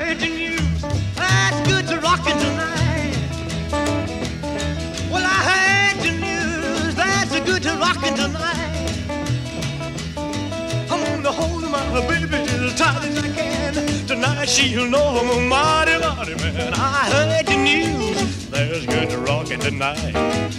heard the news. That's good to rockin' tonight. Well, I heard the news. That's good to rockin' tonight. I'm gonna hold my baby as tight as I can. Tonight she'll know I'm a mighty, mighty man. I heard the news. There's good to rockin' tonight.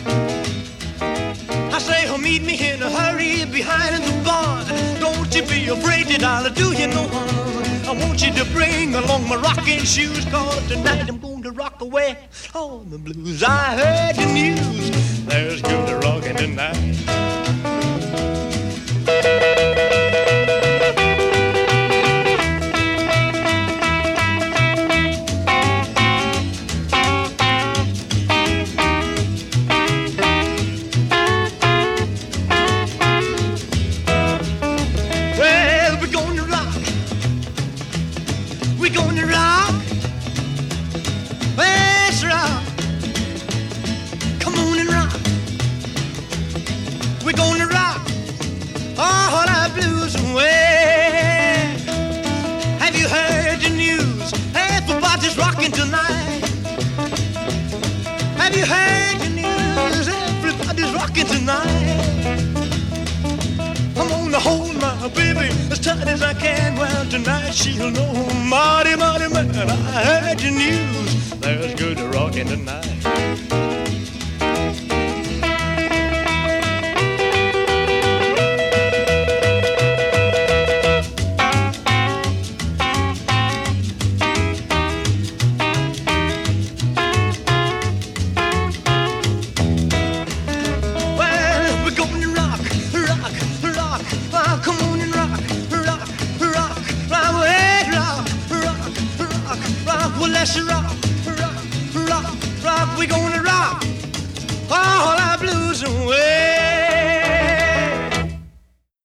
I say, oh, meet me in a hurry behind the barn. Don't you be afraid that I'll do you no harm. I want you to bring along my rocking shoes, 'cause tonight I'm going to rock away all the blues. I heard the news. There's good to rockin' tonight. Tonight she'll know, mighty, mighty man. I heard the news. There's good to rockin' tonight. Rock, rock, rock, we're gonna rock all our blues away.